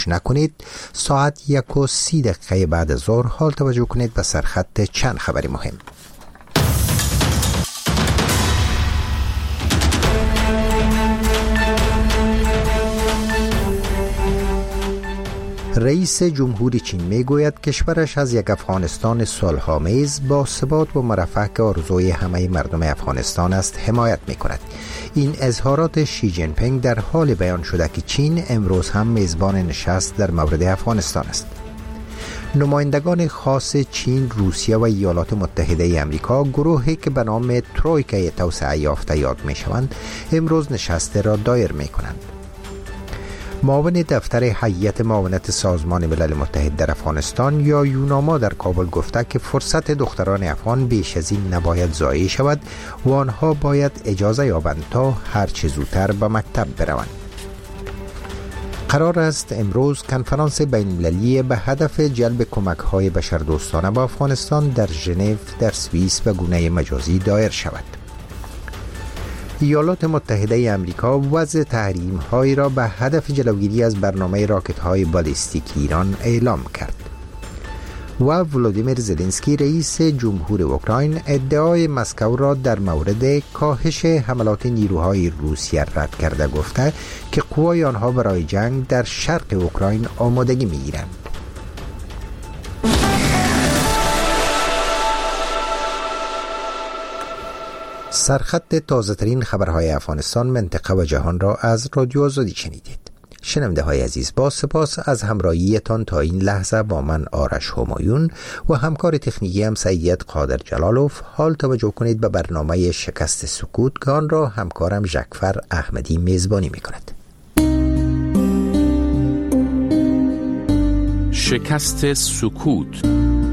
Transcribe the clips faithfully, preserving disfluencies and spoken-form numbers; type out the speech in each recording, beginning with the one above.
نکنید. ساعت یک و سی دقیقه بعد از ظهر. حال توجه کنید به سرخط چند خبری مهم. رئیس جمهوری چین میگوید کشورش از یک افغانستان صلح‌آمیز با ثبات و مرفه که آرزوی همه مردم افغانستان است حمایت میکند. این اظهارات شی جین پینگ در حال بیان شده که چین امروز هم میزبان نشست در مورد افغانستان است. نمایندگان خاص چین، روسیه و ایالات متحده آمریکا، گروهی که به نام ترویکای توسعه یافته یاد می شوند، امروز نشست را دایر می کنند. معاون دفتر هیئت معاونت سازمان ملل متحد در افغانستان یا یوناما در کابل گفته که فرصت دختران افغان بیش از این نباید ضایع شود و آنها باید اجازه یابند تا هر چه زودتر به مکتب بروند. قرار است امروز کنفرانس بین‌المللی به هدف جلب کمک‌های بشردوستانه به افغانستان در ژنو در سوئیس به گونه مجازی دایر شود. ایالات متحده آمریکا وضع تحریم‌هایی را به هدف جلوگیری از برنامه راکت‌های بالستیک ایران اعلام کرد. و ولودیمیر زلنسکی رئیس جمهور اوکراین ادعای مسکو را در مورد کاهش حملات نیروهای روسیه رد کرده، گفته که قوای آنها برای جنگ در شرق اوکراین آمادگی می‌گیرند. سرخط تازه ترین خبرهای افغانستان، منطقه و جهان را از رادیو آزادی شنیدید. شنونده های عزیز، با سپاس از همراهیتان تا این لحظه با من آرش همایون و همکار تکنیکی هم سید قادر جلالوف. حال توجه کنید به برنامه شکست سکوت که آن را همکارم جعفر احمدی میزبانی می کند. شکست سکوت.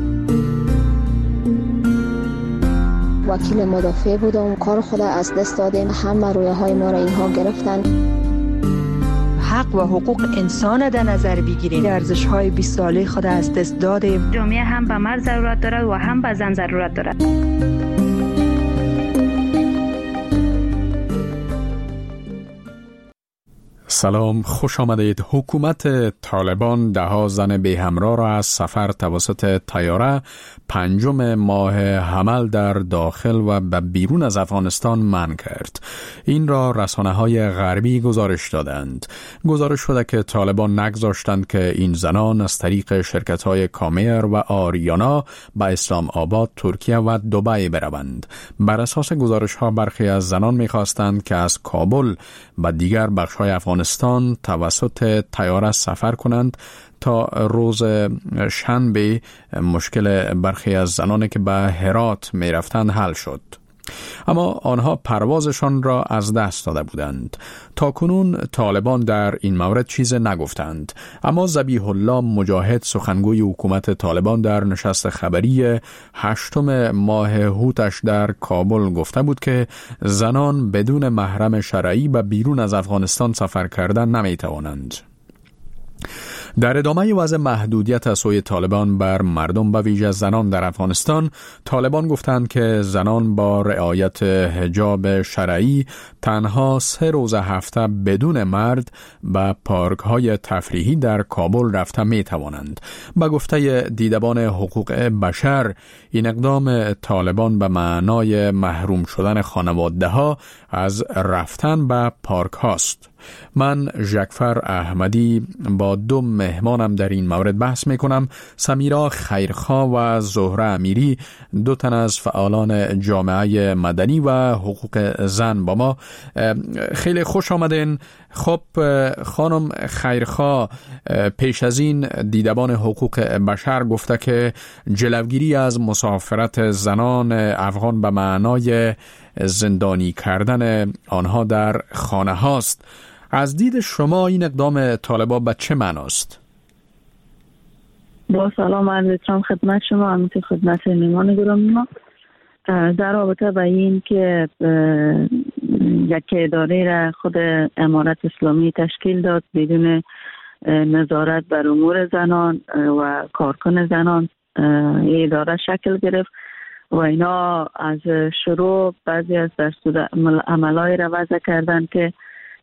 وکیل مدافع بودم، کار خود از دست دادیم، همه رویه های ما را اینها گرفتن. حق و حقوق انسان در نظر بگیریم، ارزش های بیست ساله خود از دست دادیم. جامعه هم به مرد ضرورت دارد و هم به زن ضرورت دارد. سلام، خوش آمدید. حکومت طالبان ده ها زن بی همراه را از سفر توسط طیاره پنجم ماه حمل در داخل و به بیرون از افغانستان منع کرد. این را رسانه‌های غربی گزارش دادند. گزارش شده که طالبان نگذاشتند که این زنان از طریق شرکت‌های کامیر و آریانا به اسلام آباد، ترکیه و دبی بروند. بر اساس گزارش‌ها برخی از زنان می‌خواستند که از کابل و دیگر بخش‌های افغانستان توسط طیاره سفر کنند تا روز شنبه مشکل برخی از زنانی که به هرات می رفتند حل شد. اما آنها پروازشان را از دست داده بودند. تاکنون طالبان در این مورد چیز نگفتند، اما ذبیح الله مجاهد، سخنگوی حکومت طالبان، در نشست خبری هشتم ماه هوتش در کابل گفته بود که زنان بدون محرم شرعی به بیرون از افغانستان سفر کردن نمی توانند. در ادامه وضع محدودیت از سوی طالبان بر مردم به ویژه زنان در افغانستان، طالبان گفتند که زنان با رعایت حجاب شرعی تنها سه روز هفته بدون مرد به پارک های تفریحی در کابل رفته می توانند. به گفته دیدبان حقوق بشر، این اقدام طالبان به معنای محروم شدن خانواده ها از رفتن به پارک هاست. من جعفر احمدی با دو مهمانم در این مورد بحث می کنم. سمیرا خیرخواه و زهره امیری، دو تن از فعالان جامعه مدنی و حقوق زن با ما. خیلی خوش آمدین. خب خانم خیرخواه، پیش از این دیدبان حقوق بشر گفته که جلوگیری از مسافرت زنان افغان به معنای زندانی کردن آنها در خانه هاست. از دید شما این اقدام طالبان به چه معناست؟ با سلام عرض می‌کنم خدمت شما، همینطور خدمت مهمان گرامی ما. در رابطه با این که یک اداره را خود امارت اسلامی تشکیل داد بدون نظارت بر امور زنان و کارکن زنان، اداره شکل گرفت و اینا از شروع بعضی از دستورالعمل‌های را وضع کردند که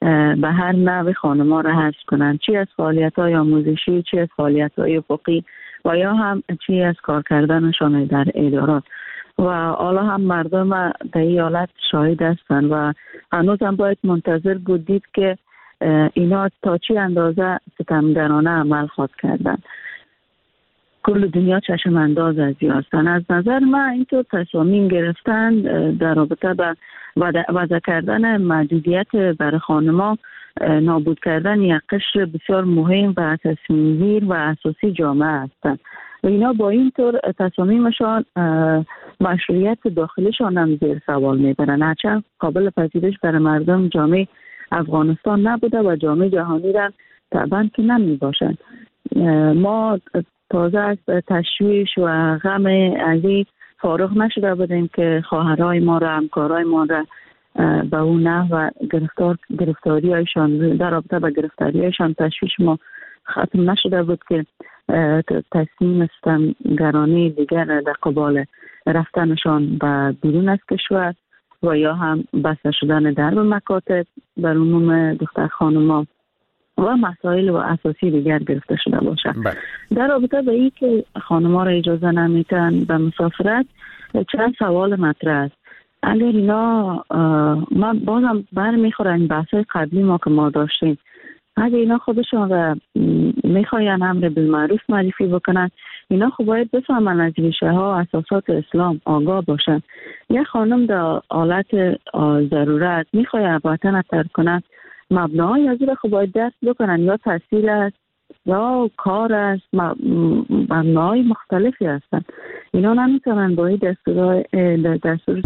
به هر نوع خانم‌ها را حذف کنند، چی از فعالیت‌های آموزشی، چی از فعالیت‌های حقوقی و یا هم چی از کار کردنشان در ادارات. و حالا هم مردم در این حالت شاهد هستند و هنوز هم باید منتظر بود دید که اینا تا چی اندازه ستمگرانه عمل خواهد کردن. کل دنیا چشم انداز از این هستند. از نظر من اینطور تصامیم گرفتن در رابطه با وضع کردن محدودیت برای خانم‌ها، نابود کردن یک قشر بسیار مهم و تصمیم‌گیر و اساسی جامعه هستند و اینا با این طور تصامیمشان مشروعیت داخلیشان هم زیر سوال میبرن. هرچند قابل پذیرش برای مردم جامعه افغانستان نبوده و جامعه جهانی را طبعا که نمی باشند. ما تازه از تشویش و غم علی فارغ نشده بودیم که خواهرای ما را، همکارای ما را به اون نه و گرفتار گرفتاری هایشان در رابطه با گرفتاری هایشان تشویش ما ختم نشده بود که تصمیم ستمگرانه دیگر در قبال رفتنشان به بیرون از کشور و یا هم بسته شدن درب مکاتب بر عموم دختر خانم‌ها و مسائل و اساسی دیگر گرفته شده باشه. در رابطه با این که خانم‌ها را اجازه نمیتن به مسافرت، چند سوال مطرح است. اگر اینا من بازم برمیخوره این بحث‌های قبلی ما که ما داشتیم، اگر اینا خودشون را میخواین امر بالمعروف معرفی بکنن، اینا خب باید بفهمن از ریشه ها اساسات اسلام آگاه باشن. یک خانم در حالت ضرورت میخواد وطن ترک کنه، مبناهای از این خب باید درس بکنن، یا تحصیل است یا کار است، مبناهای مختلفی هستن. اینا نمیتونن با این دستور دستور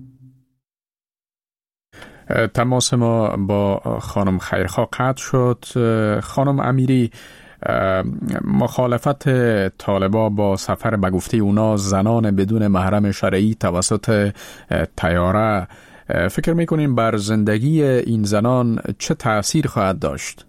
تماس ما با خانم خیرخواه قطع شد. خانم امیری، مخالفت طالبا با سفر به گفته اونا زنان بدون محرم شرعی توسط طیاره، فکر میکنین بر زندگی این زنان چه تأثیر خواهد داشت؟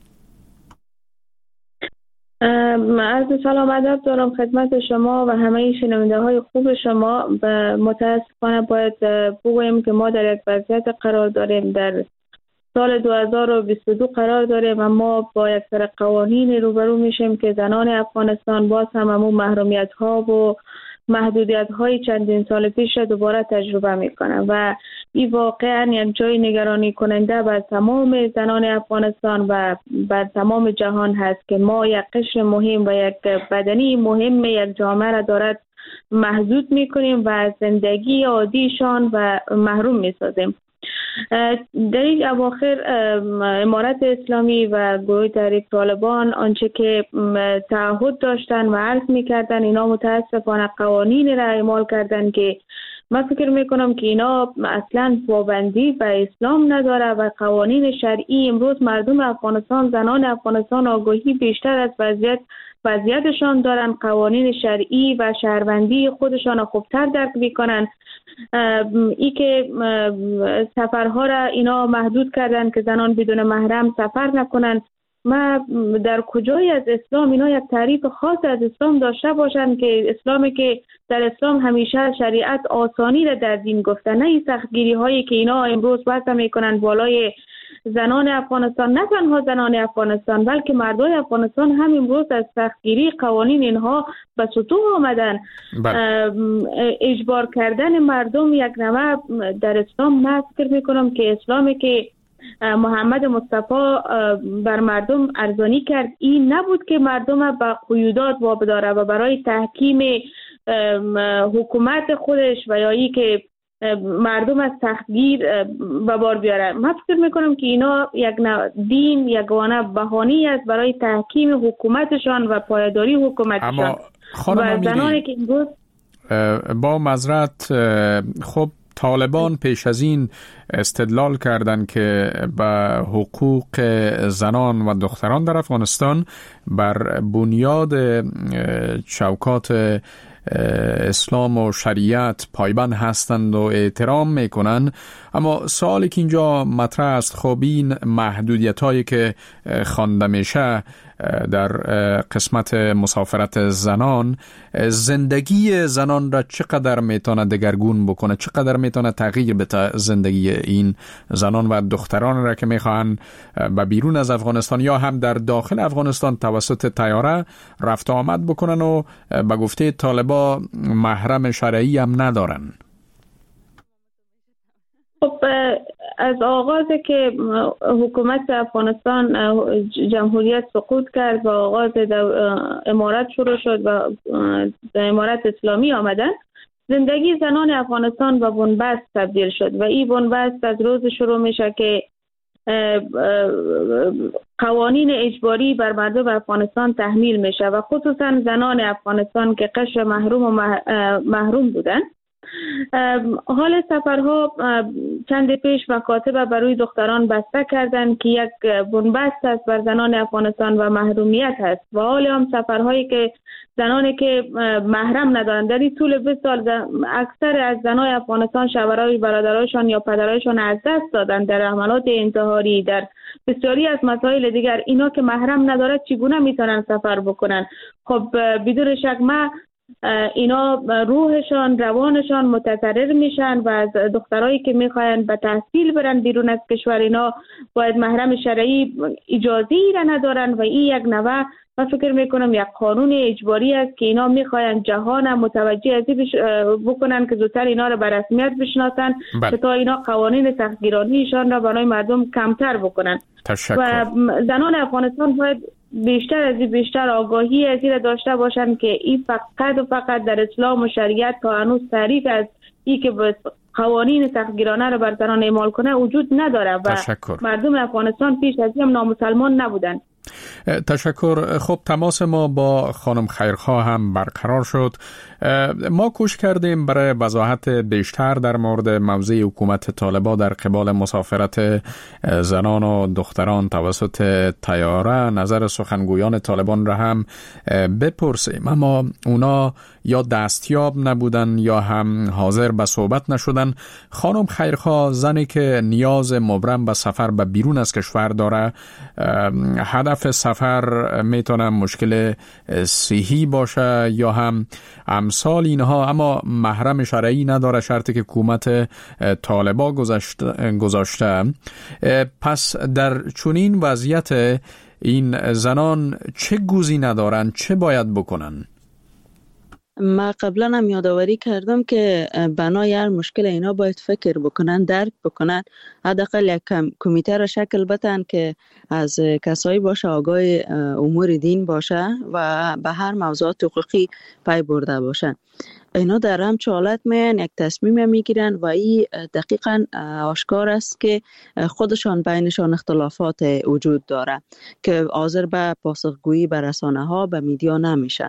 عرض سلام ادب دارم خدمت شما و همه شنونده های خوب شما. متاسفانه باید بگویم که ما در یک وضعیت قرار داریم، در سال دو هزار و بیست و دو قرار داریم و ما با یک سر قوانین روبرو میشیم که زنان افغانستان باز هم همون محرومیت ها و محدودیت های چندین سال پیش دوباره تجربه میکنن و این واقعا یک جای نگرانی کننده بر تمام زنان افغانستان و بر تمام جهان هست که ما یک قشر مهم و یک بدنی مهم یک جامعه را دارد محدود میکنیم و از زندگی عادیشان و محروم میسازیم. در این اواخر امارت اسلامی و گروه تحریک طالبان آنچه که تعهد داشتن و عرض میکردن، اینا متاسفانه قوانین را اعمال کردن که من فکر میکنم که اینا اصلا پابندی به اسلام نداره و قوانین شرعی. امروز مردم افغانستان، زنان افغانستان آگاهی بیشتر از وضعیت وضعیتشان دارن، قوانین شرعی و شهروندی خودشان خوبتر درک میکنن. ای که سفرها را اینا محدود کردن که زنان بدون محرم سفر نکنن. ما در کجای از اسلام اینا یک تعریف خاص از اسلام داشته باشن که اسلامی که در اسلام همیشه شریعت آسانی را در دین گفته، نه این سختگیری هایی که اینا امروز وضع میکنن بالای زنان افغانستان. نه تنها زنان افغانستان بلکه مردای افغانستان هم امروز از سختگیری قوانین اینها به سطوح آمدن. اجبار کردن مردم یک نوع در اسلام، من فکر میکنم که اسلامی که محمد مصطفی بر مردم ارزانی کرد این نبود که مردم به قیودات وابداره و برای تحکیم حکومت خودش و یا ای که مردم از سختگیر به بار بیارن. من فکر میکنم که اینا یک دین یگانه بهانه‌ای است برای تحکیم حکومتشان و پایداری حکومتشان. اما خانم امیری، که امروز با معذرت، خب طالبان پیش از این استدلال کردند که به حقوق زنان و دختران در افغانستان بر بنیاد چوکات اسلام و شریعت پایبند هستند و احترام میکنن. اما سوالی که اینجا مطرح است، خب این محدودیت هایی که خوانده میشه در قسمت مسافرت زنان، زندگی زنان را چقدر میتونه دگرگون بکنه، چقدر میتونه تغییر بده زندگی این زنان و دختران را که میخوان به بیرون از افغانستان یا هم در داخل افغانستان توسط طیاره رفت آمد بکنن و به گفته طالبا محرم شرعی هم ندارن؟ خب از آغاز که حکومت افغانستان جمهوریت سقوط کرد و آغاز امارت شروع شد و امارت اسلامی آمدن، زندگی زنان افغانستان به بنبست تبدیل شد و این بنبست از روز شروع میشه که قوانین اجباری بر مردم افغانستان تحمیل میشه و خصوصا زنان افغانستان که قشر محروم و محروم بودن. حال سفرها چند پیش مکاتب برای دختران بسته کردند که یک بنبست است بر زنان افغانستان و محرومیت است و حال هم سفرهایی که زنانی که محرم ندارند در این طول بیست سال اکثر از زنان افغانستان شوهرای برادرایشان یا پدرایشان از دست دادند در حملات انتحاری، در بسیاری از مسائل دیگر. اینا که محرم ندارد چگونه میتونن سفر بکنن؟ خب بدون شک ما اینا روحشان، روانشان متضرر میشن و از دخترایی که میخواین به تحصیل برن بیرون از کشور، اینا باید محرم شرعی اجازه‌ای را ندارن و این یک نوع من فکر میکنم یک قانون اجباری است که اینا میخواین جهان متوجه از این بکنن که زودتر اینا را به رسمیت بشناسن که تا اینا قوانین سختگیرانیشان را برای مردم کمتر بکنن. تشکر. و زنان افغانستان باید بیشتر از این بیشتر آگاهی از این داشته باشند که این فقط و فقط در اسلام و شریعت تا هنوز تعریف از این که قوانین سختگیرانه را بر زنان اعمال کنه وجود نداره و تشکر. مردم افغانستان پیش از این نامسلمان نبودن. تشکر. خب تماس ما با خانم خیرخواه هم برقرار شد. ما کوشش کردیم برای وضاحت بیشتر در مورد موضوع حکومت طالبان در قبال مسافرت زنان و دختران توسط طیاره نظر سخنگویان طالبان را هم بپرسیم، اما اونا یا دستیاب نبودن یا هم حاضر به صحبت نشدن. خانم خیرخواه، زنی که نیاز مبرم به سفر به بیرون از کشور داره، هدف سفر میتونه مشکل صحی باشه یا هم امثال اینها، اما محرم شرعی نداره شرطی که حکومت طالبان گذاشته. پس در چنین وضعیت این زنان چه گزینه دارن، چه باید بکنن؟ ما قبلا هم یادآوری کردم که بنای هر مشکل اینا باید فکر بکنن، درک بکنن، حداقل یک کمیته را شکل بدن که از کسایی باشه آگاه امور دین باشه و به هر موضوعات حقوقی پی برده باشن. اینا در هم حالت میان یک تصمیم میگیرن و این دقیقاً آشکار است که خودشان بینشان اختلافات وجود داره که حاضر به پاسخگویی به رسانه ها به میدیا نمیشن.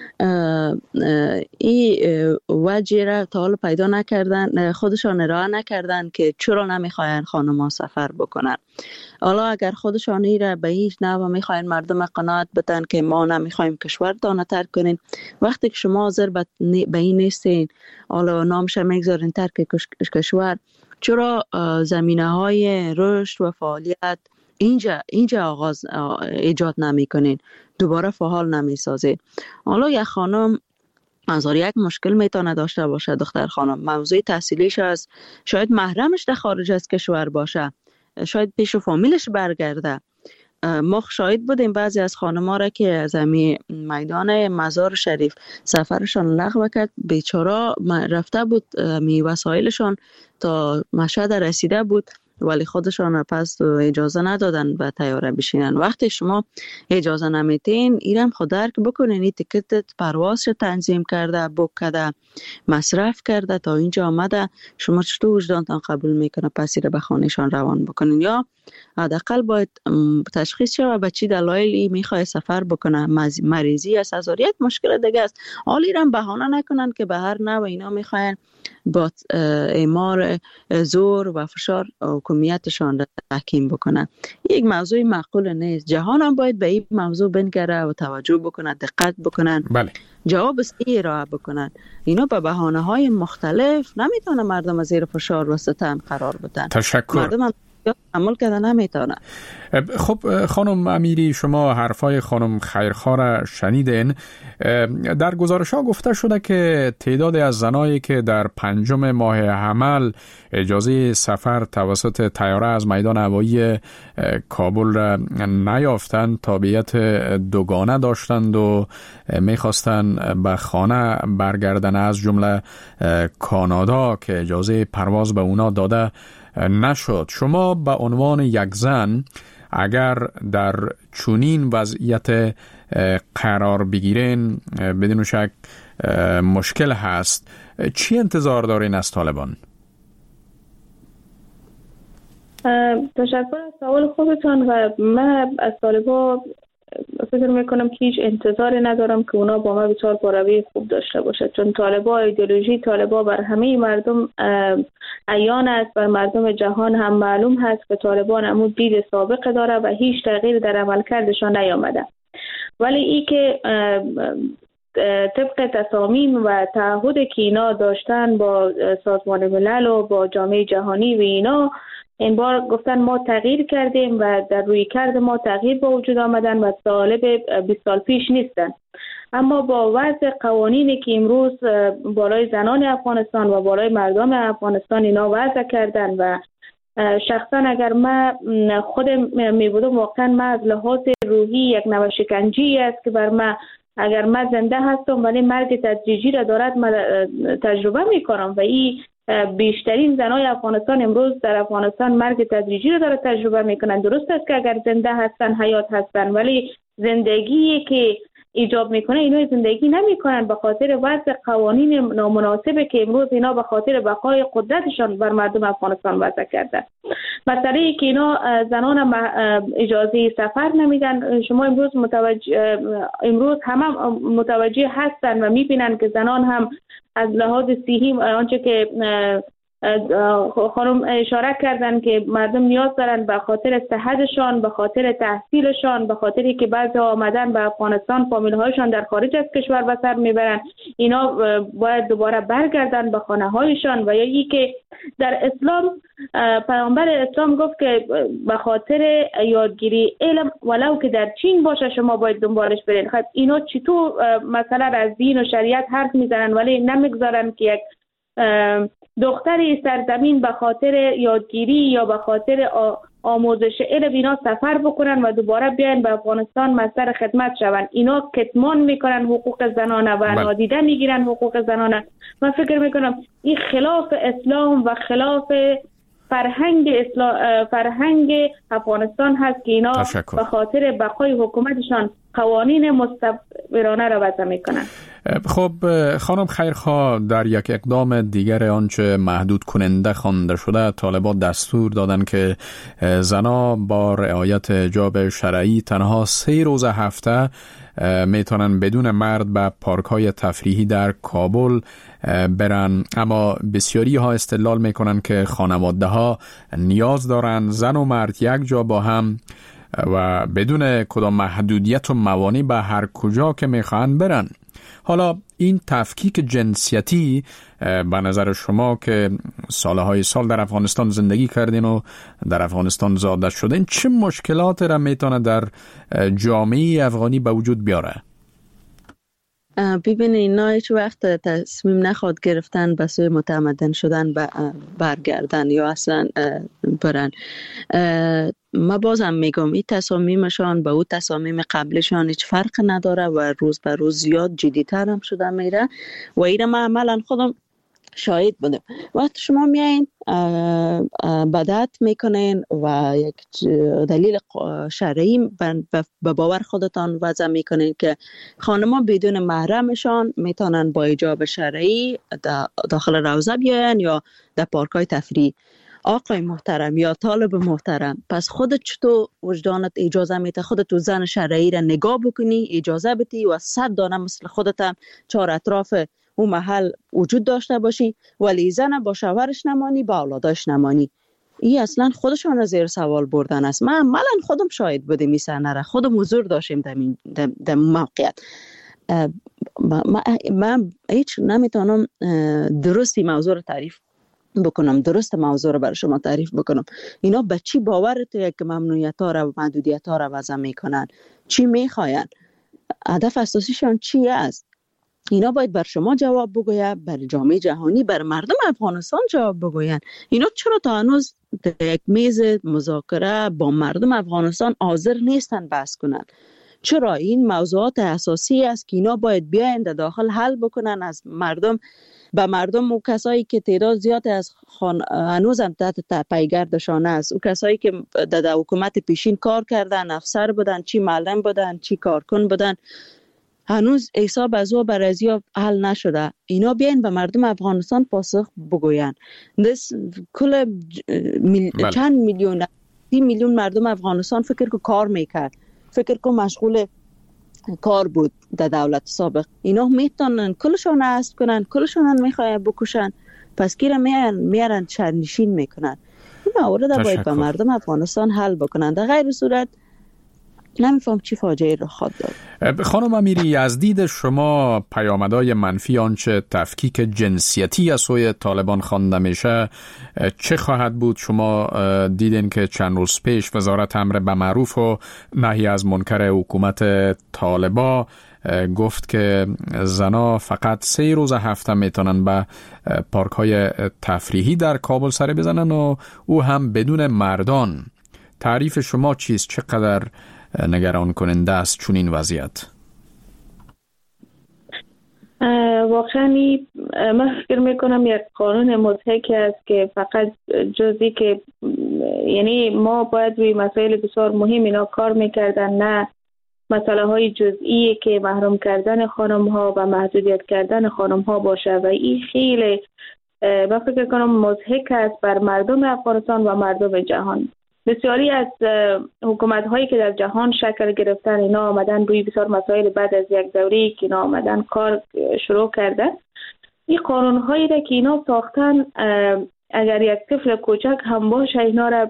این وجه را تا حالا پیدا نکردن، خودشان ارائه نکردن که چرا نمیخواین خانم‌ها سفر بکنن. حالا اگر خودشان ای را به هیچ نوع میخواین مردم قناعت بدن که ما نمیخوایم کشورتان ترک کنین، وقتی که شما حاضر به این نیستین، حالا نامش میگذارین ترک کشور، چرا زمینه های رشد و فعالیت اینجا اینجا آغاز ایجاد نمی کنین، دوباره فعال نمی سازین؟ حالا یک خانم منظور یک مشکل میتونه داشته باشه، دختر خانم موضوع تحصیلیش است، شاید محرمش در خارج از کشور باشه، شاید پیش فامیلش برگرده. ما شاهد بودیم بعضی از خانم‌ها را که از همین میدان مزار شریف سفرشان لغو کرد، بیچاره رفته بود می وسایلشان تا مشهد رسیده بود ولی خودشان پس اجازه ندادن به طیاره بشینن. وقتی شما اجازه نمیتین ایرم خود درک بکنین، این تیکت پروازش تنظیم کرده، بوک کرده، مصرف کرده تا اینجا آمده، شما چطور وجدانتان قبول میکنه پس ایره به خانهشان روان بکنین؟ یا حداقل باید تشخیص شود به چی دلایلی میخواد سفر بکنه، مریضی است، عذریت، مشکل دیگه است. حالی ایرم بهانه نکنن که به هر نوع اینا میخواین با اعمار زور و فشار حکومتشان را تحکیم بکنن. یک موضوع معقول نیست. جهان هم باید به این موضوع بنگره و توجه بکنه، دقت بکنن. بله. جواب صحیح ارائه بکنن. اینا به بهانه های مختلف نمیتونه مردم از زیر فشار و ستم قرار بدن. تشکر. مردم عمل کردن نمیتونه. خب خانم امیری، شما حرفای خانم خیرخواه را شنیدین. در گزارش ها گفته شده که تعداد از زنایی که در پنجم ماه حمل اجازه سفر توسط طیاره از میدان هوایی کابل را نیافتند، تابعیت دوگانه داشتند و میخواستند به خانه برگردن، از جمله کانادا که اجازه پرواز به اونا داده نشد. شما به عنوان یک زن اگر در چنین وضعیت قرار بگیرین، بدون شک مشکل هست. چی انتظار دارین از طالبان؟ تشکر از سوال خوبتان. و من از طالبان فکر میکنم که هیچ انتظاری ندارم که اونا با ما بسیار باروی خوب داشته باشد، چون طالبان ایدئولوژی طالبان بر همه مردم عیان است، بر مردم جهان هم معلوم هست که طالبان عمود دید سابق داره و هیچ تغییر در عملکردشان نیامده. ولی ای که طبق تصامیم و تعهد که اینا داشتن با سازمان ملل و با جامعه جهانی و اینا، این بار گفتن ما تغییر کردیم و در روی کرد ما تغییر با وجود آمدن و طالب بیست سال پیش نیستن. اما با وضع قوانینی که امروز بالای زنان افغانستان و بالای مردم افغانستان اینا وضع کردن و شخصا اگر من خودم می بودم، واقعا من از لحاظ روحی یک نوع شکنجی است که بر من، اگر من زنده هستم ولی مرگ تدریجی را دارد، من تجربه می کنم و این بیشترین زنای افغانستان امروز در افغانستان مرگ تدریجی را داره تجربه میکنن. درست است که اگر زنده هستن حیات هستن، ولی زندگی که ایجاب میکنه اینا زندگی نمیکنن به خاطر وضع قوانین نامناسبه که امروز اینا به خاطر بقای قدرتشان بر مردم افغانستان وضع کردن. مسئله ای که اینا زنان اجازه سفر نمیدن، شما امروز متوجه امروز همه متوجه هستن و میبینن که زنان هم از لحاظ صحی آنچه که خانم اشاره کردن که مردم نیاز دارن به خاطر صحتشان، به خاطر تحصیلشان، به خاطری که بعضی آمدن به افغانستان فامیل هایشان در خارج از کشور به سر میبرن، اینا باید دوباره برگردن به خانه هایشان. و یا ای که در اسلام پیامبر اسلام گفت که به خاطر یادگیری علم ولو که در چین باشه شما باید دنبالش برین. خب اینا چطور مثلا از دین و شریعت حرف میزنن ولی نمیگذارن که یک دختری سرزمین به خاطر یادگیری یا به خاطر آموزش علم اینا سفر بکنن و دوباره بیاین به افغانستان مصدر خدمت شون. اینا کتمان میکنن حقوق زنانه و نادیده میگیرن حقوق زنانه. من فکر میکنم این خلاف اسلام و خلاف فرهنگ اسلام فرهنگ افغانستان هست که اینا تشکر. به خاطر بقای حکومتشان قوانین مستعمرانه را وضع میکنن. خب خانم خیرخواه، در یک اقدام دیگر آنچه محدود کننده خوانده شده، طالبان دستور دادن که زنا با رعایت حجاب شرعی تنها سه روز هفته میتونن بدون مرد به پارک های تفریحی در کابل برن. اما بسیاری ها استدلال میکنن که خانواده ها نیاز دارن زن و مرد یک جا با هم و بدون کدام محدودیت و موانع به هر کجا که میخوان برن. حالا این تفکیک جنسیتی به نظر شما که سالهای سال در افغانستان زندگی کردین و در افغانستان زاده شدین، چه مشکلات را میتونه در جامعه افغانی به وجود بیاره؟ ببینید اینا هیچ وقت تصمیم نخواد گرفتن به سوی متمدن شدن برگردن یا اصلا برن. ما بازم میگم این تصامیمشان با اون تصامیم قبلشان هیچ فرق نداره و روز به روز زیاد جدی‌تر هم شده میره و این ما عملا خودم شاهد بودم. وقتی شما میایین بدعت میکنین و یک دلیل شرعی به باور خودتان وضع میکنین که خانما بدون محرمشان میتونن با حجاب شرعی داخل روضه بیاین یا در پارکای تفریحی. آقای محترم یا طالب محترم، پس خودت چطور وجدانت اجازه میده خودت تو زن شرعی را نگاه بکنی، اجازه بدی و صد دانه مثل خودت هم چهار اطراف اون محل وجود داشته باشی ولی زن با شوهرش نمانی، با اولادش نمانی؟ این اصلا خودشان را زیر سوال بردن است. من عملا خودم شاهد بودم این صحنه را، خودم حضور داشتم در در موقعیت. من هیچ نمیتونم درستی موضوع را تعریف بکنم، درست موضوع رو برای شما تعریف بکنم. اینا به چی باورته که ممنوعیت ها را و محدودیت ها را وضع میکنن؟ چی میخواین؟ هدف اساسیشان چی است؟ اینا باید بر شما جواب بگوید، بر جامعه جهانی، بر مردم افغانستان جواب بگوین. اینا چرا تا هنوز یک میز مذاکره با مردم افغانستان حاضر نیستن بحث کنن؟ چرا؟ این موضوعات اساسی است که اینا باید بیاین در داخل حل بکنن از مردم، به مردم و کسایی که تعداد زیاد از خان... هنوز هم تحت پیگردشان است، او کسایی که در حکومت پیشین کار کردن، افسر بودن، چی معلم بودن، چی کارکن بودن، هنوز حساب از او بر ازیا حل نشده. اینا بیاین به مردم افغانستان پاسخ بگوین. دس کل میل... چند میلیون سی میلیون مردم افغانستان فکر که کار میکرد، فکر که مشغول کار بود در دولت سابق. اینا میتونن کلشان اسب کنن، کلشان میخواین بکشن، پس گیرم میارن میارن شهرنشین میکنن. این مورد باید به مردم افغانستان حل بکنن، در غیر صورت نمیفهم چی فاجعه رو خواهد داد. خانم امیری، از دید شما پیامدهای منفی آنچه تفکیک جنسیتی از سوی طالبان خوانده میشه چه خواهد بود؟ شما دیدین که چند روز پیش وزارت امر به معروف و نهی از منکر حکومت طالبا گفت که زنا فقط سه روز هفته میتونن به پارک های تفریحی در کابل سر بزنن و او هم بدون مردان. تعریف شما چیست؟ چقدر نگران کننده است چون این وضعیت؟ واقعا من فکر میکنم یک قانون مضحک است که فقط جزی که یعنی ما باید روی مسائل بسیار مهم اینا کار میکردن، نه مسئله های جزئی که محروم کردن خانم ها و محدودیت کردن خانم ها باشه و این خیلی من فکر کنم مضحک است بر مردم افغانستان و مردم جهان. بسیاری از حکومت هایی که در جهان شکل گرفتن اینا آمدن روی بسیار مسائل بعد از یک دوره که اینا آمدن کار شروع کردن. این قانون هایی را که اینا ساختن اگر یک طفل کوچک هم باشه اینا را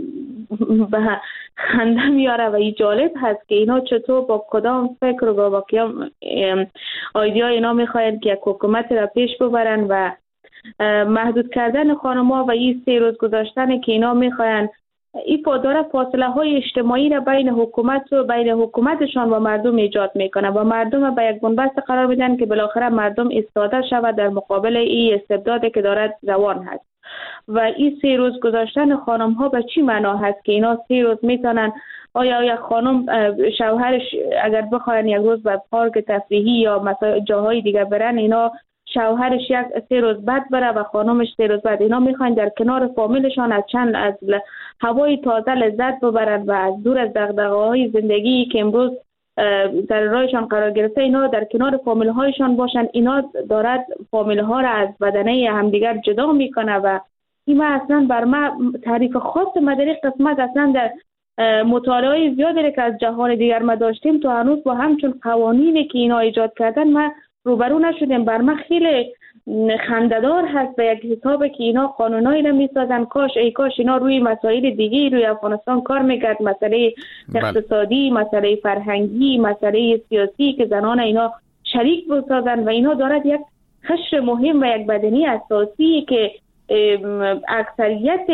به خنده میاره و این جالب هست که اینا چطور با کدام فکر و با کدام ایده اینا میخواین که یک حکومت را پیش ببرن و محدود کردن خانم‌ها و این سه روز گذاشتن که اینا میخواین این پاداره فاصله های اجتماعی را بین حکومت و بین حکومتشان و مردم ایجاد میکنه و مردم به یک بنبست قرار میدن که بالاخره مردم ایستاده شود در مقابل این استبدادی که دارد روان هست. و این سه روز گذاشتن خانم ها به چی معنا هست که اینا سه روز میتونن؟ آیا یک خانم شوهرش اگر بخواین یک روز به پارک تفریحی یا مثلا جاهای دیگه برن، اینا شوهرش یک سه روز بعد بره و خانمش سه روز بعد، اینا میخواین در کنار فامیلشان از چند از هوای تازه لذت ببرن و از دور از دغدغه‌های زندگی که امروز در راهشان قرار گرفته اینا در کنار فامیل هایشان باشن. اینا دارد فامیل ها را از بدنه همدیگر جدا میکنه و این ما اصلا بر ما تعریف خاص ما در این قسمت اصلا در مطالعه زیادی که از جهان دیگر ما داشتیم تو هنوز با همچون قوانینی که اینا ایجاد کردن ما روبرو نشدیم. بر ما خیلی خنده‌دار هست به یک حسابی که اینا قانونایی رو میسازن. کاش ای کاش اینا روی مسائل دیگه روی افغانستان کار میکرد، مسئله اقتصادی، مسئله فرهنگی، مسئله سیاسی که زنان اینا شریک بسازن و اینا دارد یک قشر مهم و یک بدنی اساسی که اکثریت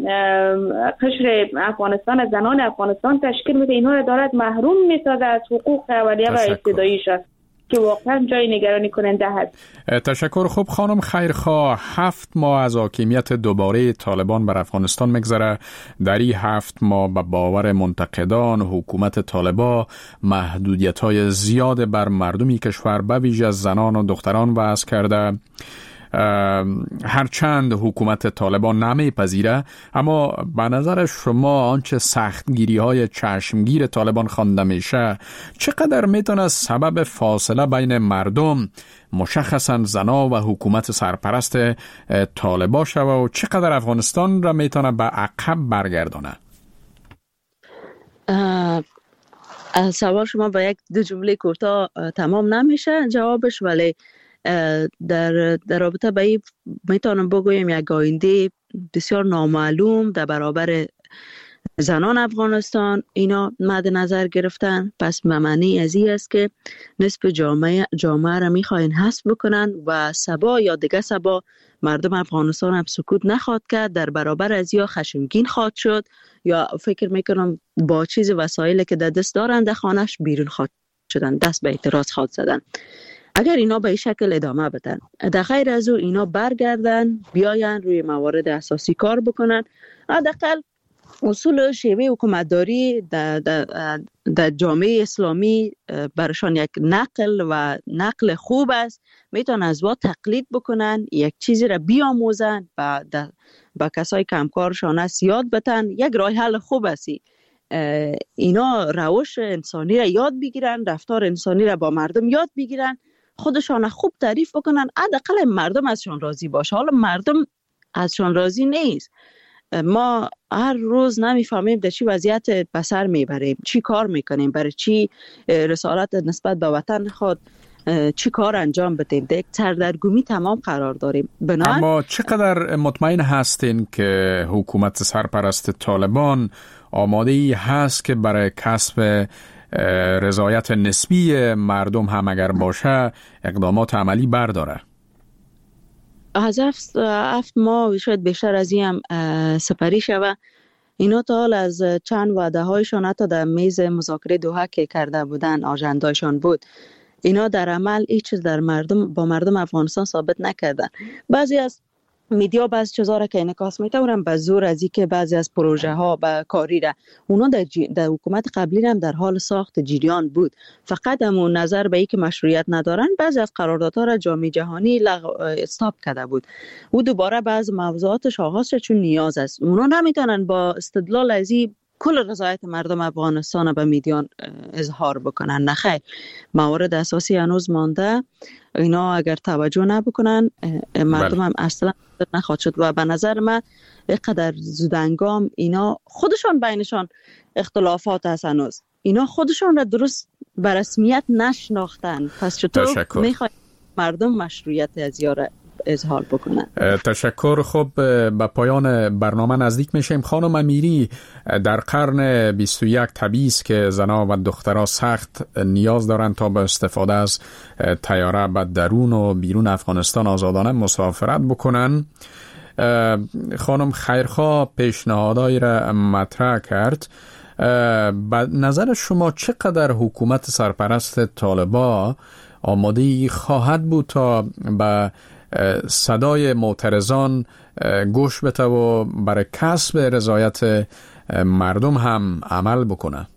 قشر افغانستان زنان افغانستان تشکیل میده، اینا رو دارد محروم میسازه از حقوق اولیه و ابتداییش که واقعا جای نگرانی کننده هست. تشکر. خوب خانم خیرخواه، هفت ماه از حاکمیت دوباره طالبان بر افغانستان میگذره. در این هفت ماه به باور منتقدان حکومت طالبا محدودیت‌های زیاد بر مردمی کشور به ویژه از زنان و دختران وضع کرده. هرچند حکومت طالبان نمیپذیره، اما به نظر شما آنچه سختگیری های چشمگیر طالبان خوانده میشه چقدر میتونه سبب فاصله بین مردم مشخصا زنا و حکومت سرپرست طالبان شوه و چقدر افغانستان را میتونه به عقب برگردانه؟ سوال شما با یک دو جمله کوتاه تمام نمیشه جوابش، ولی در در رابطه با این میتونم بگویم یک آینده بسیار نامعلوم در برابر زنان افغانستان اینا مد نظر گرفتن. پس به معنی از این است که نصف جامعه جامعه را میخواین حذف بکنن و سبا یا دیگه سبا مردم افغانستان هم سکوت نخواد کرد، در برابر از یا خشمگین خواد شد یا فکر میکنم با چیز وسایلی که در دست دارن در خانهش بیرون خواد شدن، دست به اعتراض خواد زدن. اگر اینا به این شکل ادامه بدن، در غیر از او اینا برگردن بیاین روی موارد اساسی کار بکنن، حداقل اصول شیوه حکومتداری در, در, در جامعه اسلامی برشان یک نقل و نقل خوب است، میتونن از با تقلید بکنن، یک چیزی را بیاموزن و با کسای کمکارشان است یاد بتن. یک راه حل خوب است اینا روش انسانی را یاد بگیرن، رفتار انسانی را با مردم یاد بگیرن، خودشان خوب تعریف بکنن، حداقل مردم ازشان راضی باشه. حالا مردم ازشان راضی نیست، ما هر روز نمیفهمیم در چی وضعیت بسر میبریم، چی کار میکنیم، برای چی رسالت نسبت به وطن خود چی کار انجام بدیم، در یک سردرگمی تمام قرار داریم. بنابراین اما چقدر مطمئن هستین که حکومت سرپرست طالبان آماده ای هست که برای کسب رضایت نسبی مردم هم اگر باشه اقدامات عملی برداره؟ از هفت, هفت ماه شاید بیشتر از این هم سپری شوه. اینا تا حال از چند وعده هایشان حتی در میز مذاکره دوحه که کرده بودن آژندهشان بود، اینا در عمل هیچ چیز در مردم با مردم افغانستان ثابت نکردن. بعضی از میدیا بعضی چیزا را که انعکاس میتونن به زور از اینکه بعضی از پروژه ها به کاری را اونا در, جی... در حکومت قبلی هم در حال ساخت جریان بود، فقط همون نظر به اینکه مشروعیت ندارن بعضی از قراردادها را جامعه جهانی لغو استاپ کرده بود و دوباره بعضی موضوعاتش آغاز شد چون نیاز است. اونا نمیتونن با استدلال از این کل رضایت مردم افغانستان به میدیان اظهار بکنن. نه خیر، موارد اساسی هنوز مانده، اینا اگر توجه نبکنن مردم هم اصلا نخواهد شد و به نظر من اینقدر زودنگام اینا خودشان بینشان اختلافات هست، هنوز اینا خودشان را درست به رسمیت نشناختن، پس چطور میخواید مردم مشروعیت از یاره اظهار بکنن؟ تشکر. خب به پایان برنامه نزدیک میشیم. خانم امیری، در قرن بیست و یک طبیعی است که زنها و دخترها سخت نیاز دارند تا به استفاده از طیاره به درون و بیرون افغانستان آزادانه مسافرت بکنن. خانم خیرخواه پیشنهادایی را مطرح کرد. به نظر شما چقدر حکومت سرپرست طالبان آماده خواهد بود تا به صدای معترضان گوش بده و برای کسب رضایت مردم هم عمل بکنه؟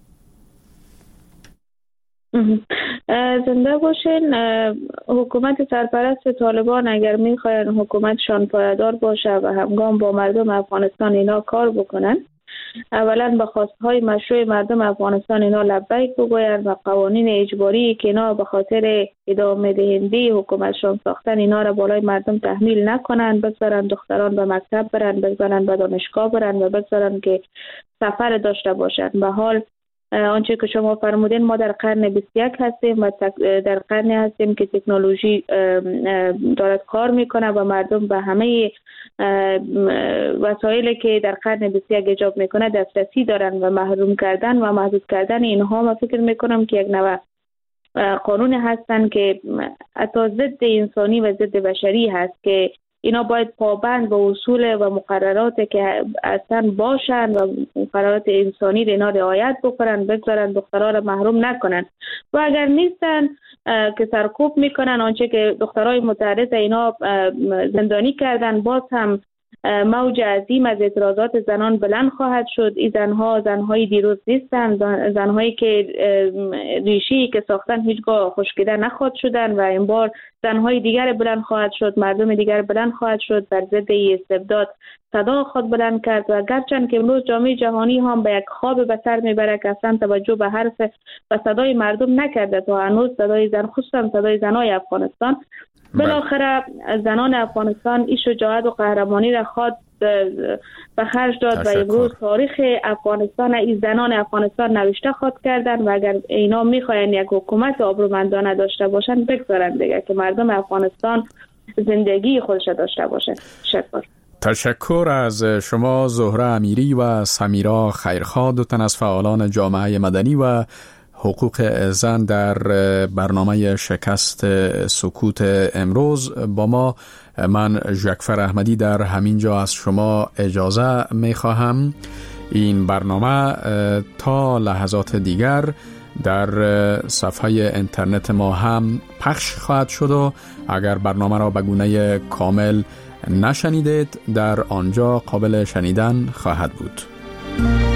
زنده باشین. حکومت سرپرست طالبان اگر میخواین حکومتشان پایدار باشه و همگام با مردم افغانستان اینا کار بکنن، اولا به خواستهای مشروع مردم افغانستان اینا لبیک بگوین و قوانین اجباری که اینا به خاطر ادامه دهنده حکومتشان ساختن اینا را بالای مردم تحمیل نکنن، بگذارن دختران به مکتب برن، بگذارن به دانشگاه برن و بگذارن که سفر داشته باشن. به حال آنچه که شما فرمودین، ما در قرن بیست و یک هستیم و در قرنی هستیم که تکنولوژی دارد کار میکنه و مردم به همه وسایلی که در قرن بیست و یک ایجاب میکنه دسترسی دارن و محروم کردن و محدود کردن اینها ما فکر میکنم که یک نوع قانون هستن که حتی ضد انسانی و ضد بشری هست که اینا باید پابند به اصول و مقررات که اصلا باشن و مقررات انسانی اینا رعایت بکنن، بگذارن دخترها را محروم نکنن و اگر نیستن که سرکوب میکنن. آنچه که دخترای متعرض اینا زندانی کردن باز هم موج عظیم از اعتراضات زنان بلند خواهد شد. این زنها زنهای دیروز نیستن، زنهایی که ریشی که ساختن هیچگاه خشکیده نخواهد شدن و این بار زنهای دیگر بلند خواهد شد، مردم دیگر بلند خواهد شد بر ضد استبداد صدا خود بلند کرد و گرچند که امروز جامعه جهانی هم به یک خواب به سر میبره که اصلا توجه به حرف و صدای مردم نکرده تا هنوز صدای زن، خصوصا صدای زنای افغانستان. بالاخره زنان افغانستان این شجاعت و قهرمانی را خواد به خرج داد و امروز تاریخ افغانستان، این زنان افغانستان نوشته خواد کردن و اگر اینا میخواین یک حکومت آبرومندانه داشته باشن بگذارن دیگه که مردم افغانستان زندگی خودش داشته باشه. شکر. تشکر از شما زهره امیری و سمیرا خیرخواه، دو تن از فعالان جامعه مدنی و حقوق زن در برنامه شکست سکوت امروز با ما. من ژکفر احمدی در همین جا از شما اجازه می خواهم. این برنامه تا لحظات دیگر در صفحه اینترنت ما هم پخش خواهد شد و اگر برنامه را به گونه کامل نشنیدید در آنجا قابل شنیدن خواهد بود.